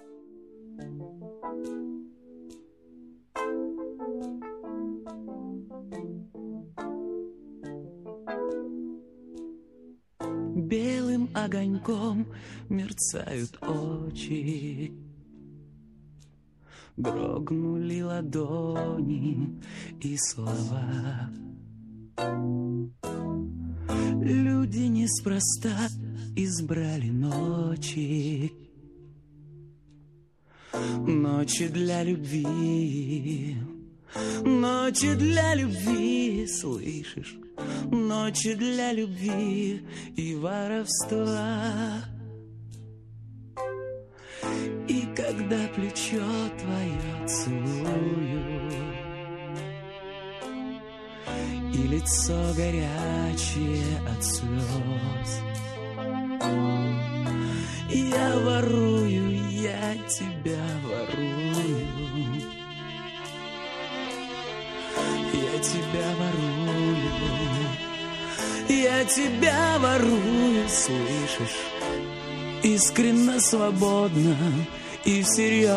Белым огоньком мерцают очи, дрогнули ладони и слова. Люди неспроста избрали ночи, ночи для любви, ночи для любви, слышишь? Ночи для любви и воровства. И когда плечо твое целую, и лицо горячее от слез, я ворую, я тебя ворую, я тебя ворую, я тебя ворую, слышишь? Искренно, свободно и всерьез.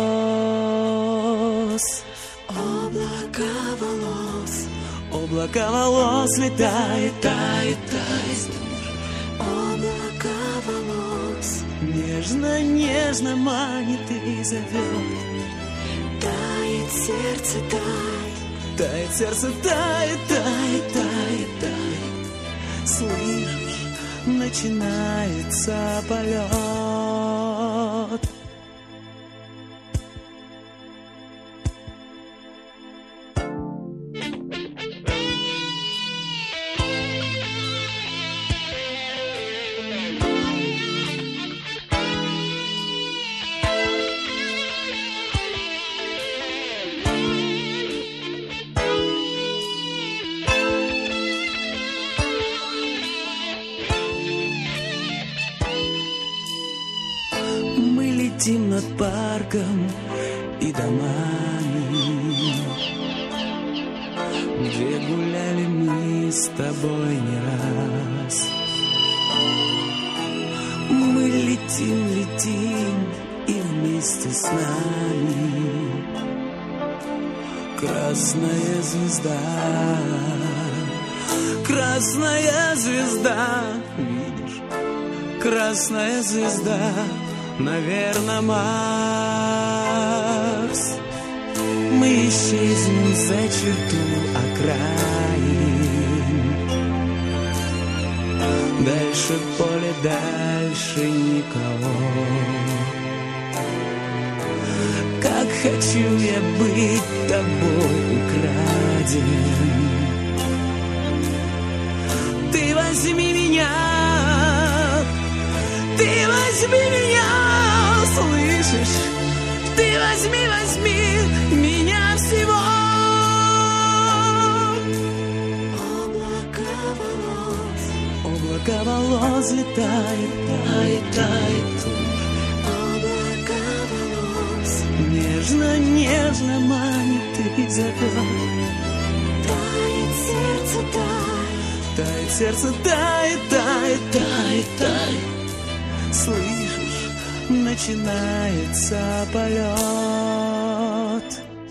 Облака волос летает, тает, тает. Облака волос нежно, нежно манит и зовет. Тает сердце, тает. Тает сердце, тает, тает, тает, тает. Слышишь, начинается полет. Летим над парком и домами, где гуляли мы с тобой не раз. Мы летим, летим, и вместе с нами красная звезда, красная звезда, видишь, красная звезда. Наверно, Марс. Мы исчезнем за черту окраин. Дальше поле, дальше никого. Как хочу я быть тобой украден. Ты возьми меня, ты возьми меня, слышишь? Ты возьми, возьми меня всего. Облака волос летает, тает, тает. Облака волос нежно, нежно манит и зовет. Тает сердце, тает. Тает сердце, тает, тает, тает, тает. Слышишь, начинается полет.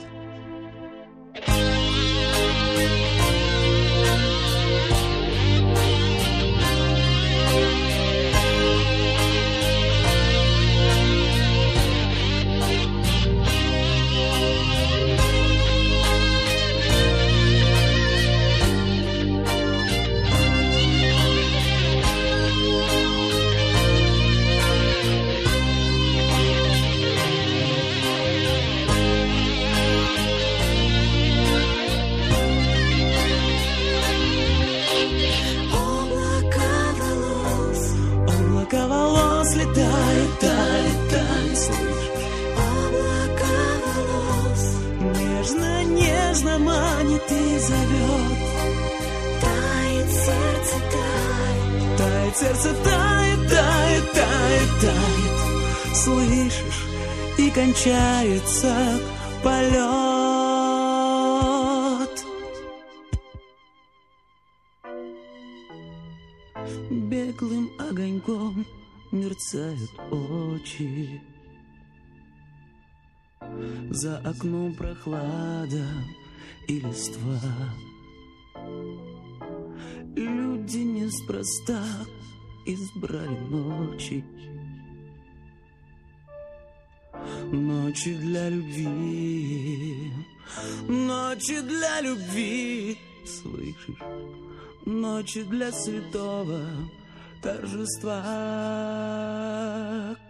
Летает, тает, тает, слышишь? Облака волос нежно, нежно манит и зовет. Тает сердце, тает. Тает сердце, тает, тает, тает, тает. Слышишь, и кончается полет. Беглым огоньком мерцают очи, За окном прохлада и листва. Люди неспроста избрали ночи. Ночи для любви, ночи для любви, слышишь? Ночи для святого торжества.